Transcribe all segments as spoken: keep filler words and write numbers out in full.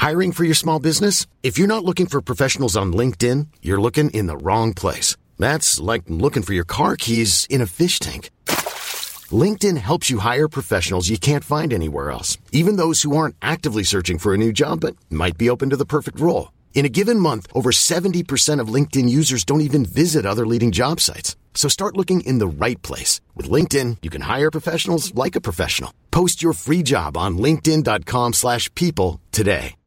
Hiring for your small business? If you're not looking for professionals on LinkedIn, you're looking in the wrong place. That's like looking for your car keys in a fish tank. LinkedIn helps you hire professionals you can't find anywhere else, even those who aren't actively searching for a new job but might be open to the perfect role. In a given month, over seventy percent of LinkedIn users don't even visit other leading job sites. So start looking in the right place. With LinkedIn, you can hire professionals like a professional. Post your free job on linkedin.com slash people today.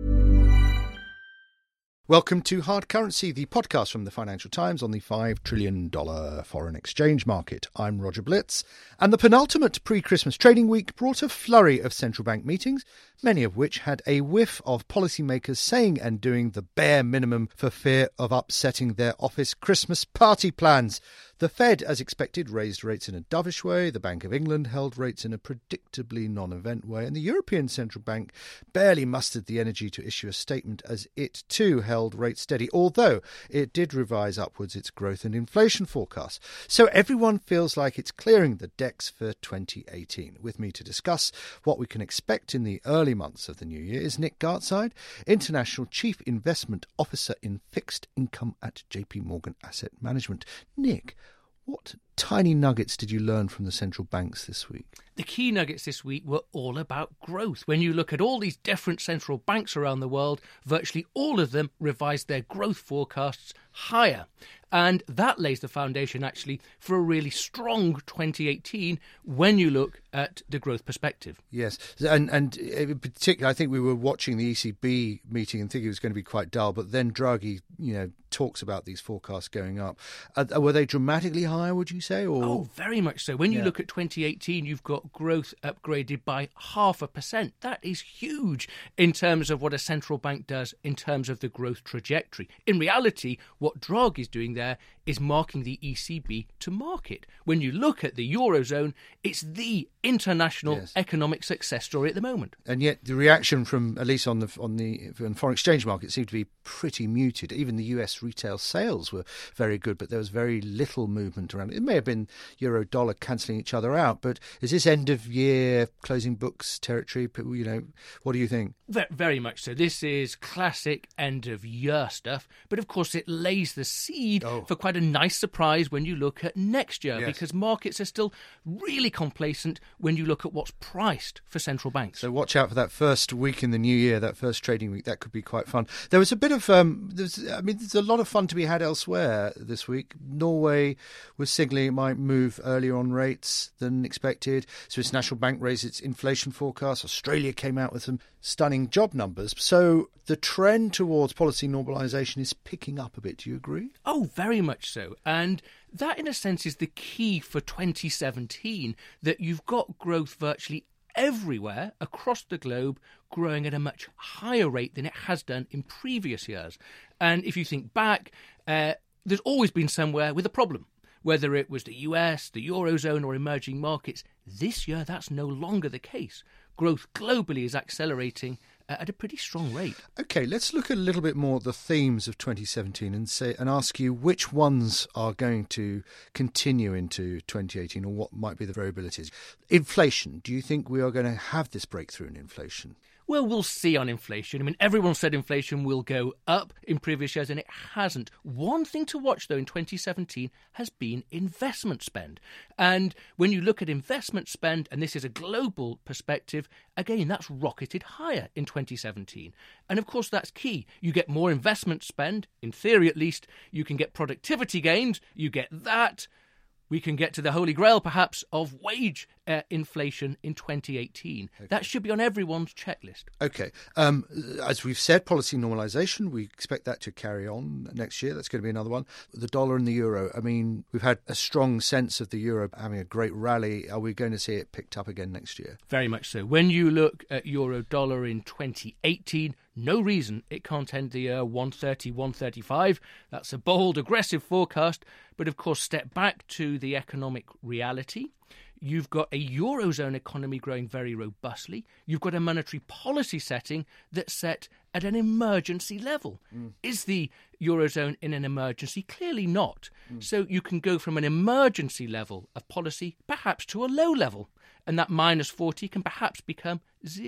Welcome to Hard Currency, the podcast from the Financial Times on the five trillion dollars foreign exchange market. I'm Roger Blitz, and the penultimate pre-Christmas trading week brought a flurry of central bank meetings, many of which had a whiff of policymakers saying and doing the bare minimum for fear of upsetting their office Christmas party plans. The Fed, as expected, raised rates in a dovish way. The Bank of England held rates in a predictably non-event way. And the European Central Bank barely mustered the energy to issue a statement as it, too, held rates steady, although it did revise upwards its growth and inflation forecasts. So everyone feels like it's clearing the decks for twenty eighteen. With me to discuss what we can expect in the early months of the new year is Nick Gartside, International Chief Investment Officer in Fixed Income at J P Morgan Asset Management. Nick, what tiny nuggets did you learn from the central banks this week? The key nuggets this week were all about growth. When you look at all these different central banks around the world, virtually all of them revised their growth forecasts higher. And that lays the foundation, actually, for a really strong twenty eighteen when you look at the growth perspective. Yes, and and in particular, I think we were watching the E C B meeting and thinking it was going to be quite dull, but then Draghi, you know, talks about these forecasts going up. Uh, were they dramatically higher, would you say? Or? Oh, very much so. When you Yeah. look at twenty eighteen, you've got growth upgraded by half a percent. That is huge in terms of what a central bank does in terms of the growth trajectory. In reality, what Draghi's doing there is marking the E C B to market. When you look at the Eurozone, it's the international Yes. economic success story at the moment. And yet the reaction from, at least on the on the on foreign exchange market, seemed to be pretty muted. Even the U S retail sales were very good, but there was very little movement around. It may have been euro dollar cancelling each other out, but is this end of year closing books territory? You know, what do you think? Ve- Very much so. This is classic end of year stuff, but of course it lays the seed Oh. for quite a nice surprise when you look at next year, Yes. because markets are still really complacent when you look at what's priced for central banks. So watch out for that first week in the new year, that first trading week. That could be quite fun. There was a bit of, um, there's, I mean, there's a lot of fun to be had elsewhere this week. Norway was signalling it might move earlier on rates than expected. Swiss National Bank raised its inflation forecast. Australia came out with some stunning job numbers. So the trend towards policy normalisation is picking up a bit. Do you agree? Oh, very much so. And that, in a sense, is the key for twenty seventeen, that you've got growth virtually everywhere across the globe growing at a much higher rate than it has done in previous years. And if you think back, uh, there's always been somewhere with a problem, whether it was the U S, the Eurozone or emerging markets. This year, that's no longer the case. Growth globally is accelerating uh, at a pretty strong rate. Okay, let's look a little bit more at the themes of twenty seventeen and say and ask you which ones are going to continue into twenty eighteen, or what might be the variabilities. Inflation. Do you think we are going to have this breakthrough in inflation? Well, we'll see on inflation. I mean, everyone said inflation will go up in previous years, and it hasn't. One thing to watch, though, in twenty seventeen has been investment spend. And when you look at investment spend, and this is a global perspective, again, that's rocketed higher in twenty seventeen. And, of course, that's key. You get more investment spend, in theory at least. You can get productivity gains. You get that. We can get to the holy grail, perhaps, of wage uh, inflation in twenty eighteen. Okay. That should be on everyone's checklist. Okay. Um, as we've said, policy normalisation, we expect that to carry on next year. That's going to be another one. The dollar and the euro. I mean, we've had a strong sense of the euro having a great rally. Are we going to see it picked up again next year? Very much so. When you look at euro dollar in twenty eighteen, no reason it can't end the year one thirty, one thirty-five. That's a bold, aggressive forecast. But of course, step back to the economic reality. You've got a Eurozone economy growing very robustly. You've got a monetary policy setting that's set at an emergency level. Mm. Is the Eurozone in an emergency? Clearly not. Mm. So you can go from an emergency level of policy perhaps to a low level. And that minus forty can perhaps become zero.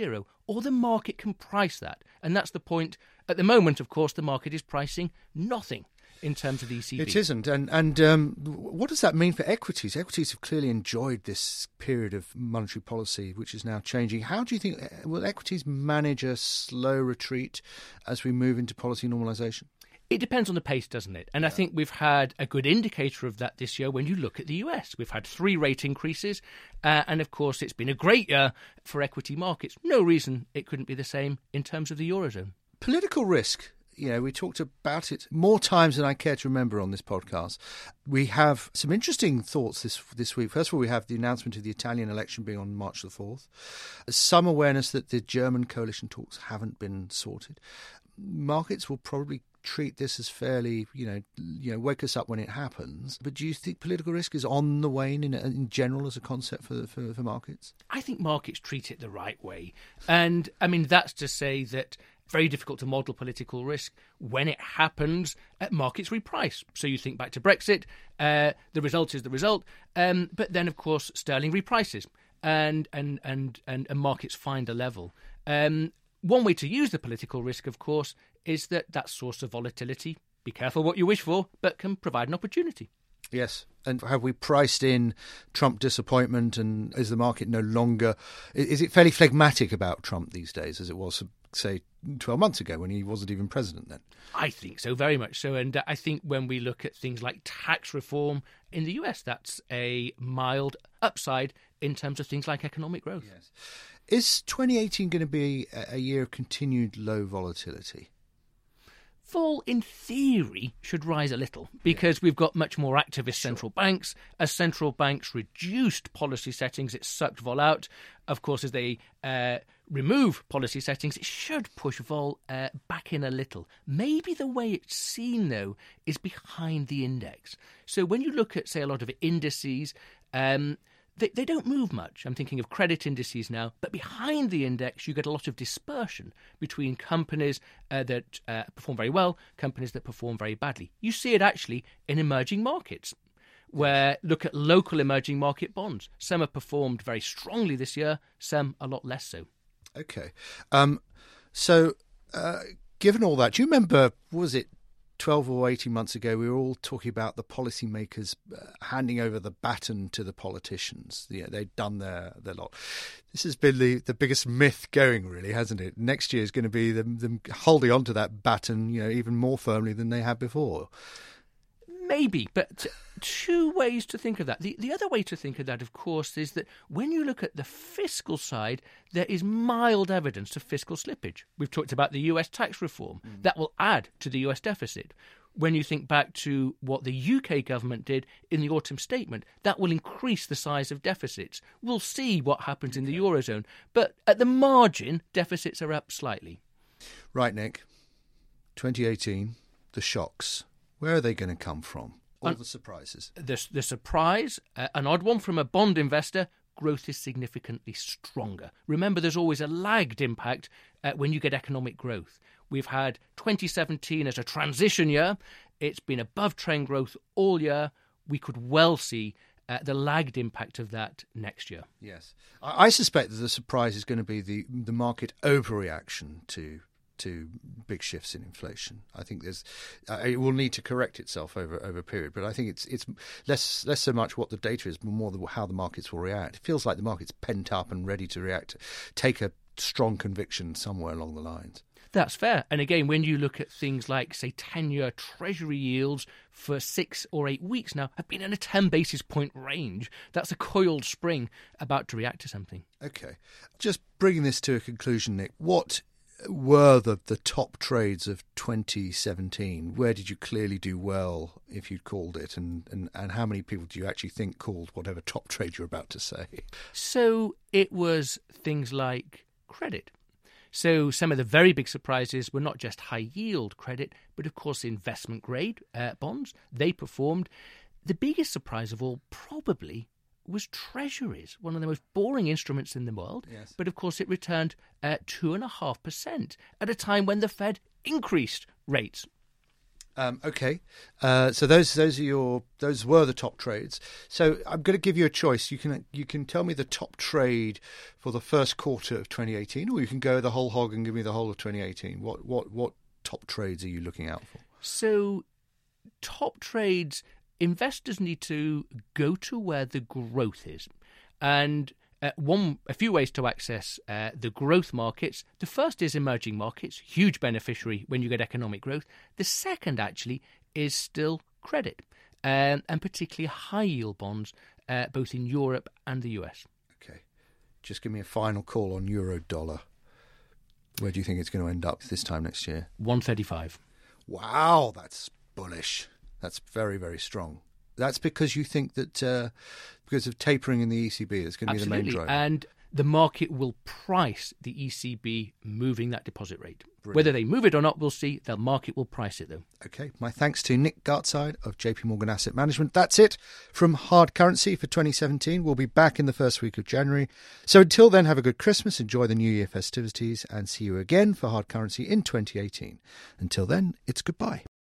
or the market can price that. And that's the point. At the moment, of course, the market is pricing nothing in terms of the E C B. It isn't. And, and um, what does that mean for equities? Equities have clearly enjoyed this period of monetary policy, which is now changing. How do you think, will equities manage a slow retreat as we move into policy normalisation? It depends on the pace, doesn't it? And yeah. I think we've had a good indicator of that this year when you look at the U S. We've had three rate increases. Uh, and, of course, it's been a great year for equity markets. No reason it couldn't be the same in terms of the Eurozone. Political risk. You know, we talked about it more times than I care to remember on this podcast. We have some interesting thoughts this this week. First of all, we have the announcement of the Italian election being on March the fourth. Some awareness that the German coalition talks haven't been sorted. Markets will probably treat this as fairly, you know, you know, wake us up when it happens. But do you think political risk is on the wane in, in general as a concept for, for for markets? I think markets treat it the right way. And, I mean, that's to say that very difficult to model political risk. When it happens, uh, markets reprice. So you think back to Brexit, uh, the result is the result. Um, but then, of course, sterling reprices and and and, and, and markets find a level. Um, one way to use the political risk, of course, is that that source of volatility. Be careful what you wish for, but can provide an opportunity. Yes. And have we priced in Trump disappointment, and is the market no longer... Is it fairly phlegmatic about Trump these days as it was, say, twelve months ago when he wasn't even president then? I think so, very much so. And I think when we look at things like tax reform in the U S, that's a mild upside in terms of things like economic growth. Yes. Is twenty eighteen going to be a year of continued low volatility? Vol, in theory, should rise a little because we've got much more activist Sure. central banks. As central banks reduced policy settings, it sucked vol out. Of course, as they uh, remove policy settings, it should push vol uh, back in a little. Maybe the way it's seen, though, is behind the index. So when you look at, say, a lot of indices, um, They, they don't move much. I'm thinking of credit indices now. But behind the index, you get a lot of dispersion between companies uh, that uh, perform very well, companies that perform very badly. You see it actually in emerging markets, where look at local emerging market bonds. Some have performed very strongly this year, some a lot less so. Okay. Um, so uh, given all that, do you remember, was it twelve or eighteen months ago, we were all talking about the policymakers uh, handing over the baton to the politicians. You know, they'd done their, their lot. This has been the, the biggest myth going, really, hasn't it? Next year is going to be them, them holding on to that baton, you know, even more firmly than they had before. Maybe, but two ways to think of that. The, the other way to think of that, of course, is that when you look at the fiscal side, there is mild evidence of fiscal slippage. We've talked about the U S tax reform. Mm. That will add to the U S deficit. When you think back to what the U K government did in the autumn statement, that will increase the size of deficits. We'll see what happens in the Eurozone. But at the margin, deficits are up slightly. Right, Nick. twenty eighteen, the shocks. Where are they going to come from? All Un- the surprises. The, the surprise, uh, an odd one from a bond investor, growth is significantly stronger. Remember, there's always a lagged impact uh, when you get economic growth. We've had twenty seventeen as a transition year. It's been above trend growth all year. We could well see uh, the lagged impact of that next year. Yes. I, I suspect that the surprise is going to be the, the market overreaction to to big shifts in inflation. I think there's uh, it will need to correct itself over over a period, but I think it's it's less less so much what the data is, but more the, how the markets will react. It feels like the market's pent up and ready to react, take a strong conviction somewhere along the lines. That's fair. And again, when you look at things like, say, ten-year Treasury yields for six or eight weeks now have been in a ten basis point range. That's a coiled spring about to react to something. Okay. Just bringing this to a conclusion, Nick, what were the, the top trades of twenty seventeen? Where did you clearly do well, if you'd called it? And, and, and how many people do you actually think called whatever top trade you're about to say? So it was things like credit. So some of the very big surprises were not just high-yield credit, but, of course, investment-grade uh, bonds. They performed. The biggest surprise of all probably was treasuries, one of the most boring instruments in the world. Yes. But, of course, it returned uh, two point five percent at a time when the Fed increased rates. Um, okay, uh, so those those are your those were the top trades. So I'm going to give you a choice. You can you can tell me the top trade for the first quarter of twenty eighteen, or you can go the whole hog and give me the whole of twenty eighteen. What what what top trades are you looking out for? So, top trades, investors need to go to where the growth is, and Uh, one, a few ways to access uh, the growth markets. The first is emerging markets, huge beneficiary when you get economic growth. The second, actually, is still credit, um, and particularly high-yield bonds, uh, both in Europe and the U S. Okay. Just give me a final call on euro dollar. Where do you think it's going to end up this time next year? one thirty-five. Wow, that's bullish. That's very, very strong. That's because you think that uh, because of tapering in the E C B, it's going to Absolutely. be the main driver. And the market will price the E C B moving that deposit rate. Brilliant. Whether they move it or not, we'll see. The market will price it, though. Okay. My thanks to Nick Gartside of J P Morgan Asset Management. That's it from Hard Currency for twenty seventeen. We'll be back in the first week of January. So until then, have a good Christmas, enjoy the New Year festivities, and see you again for Hard Currency in twenty eighteen. Until then, it's goodbye.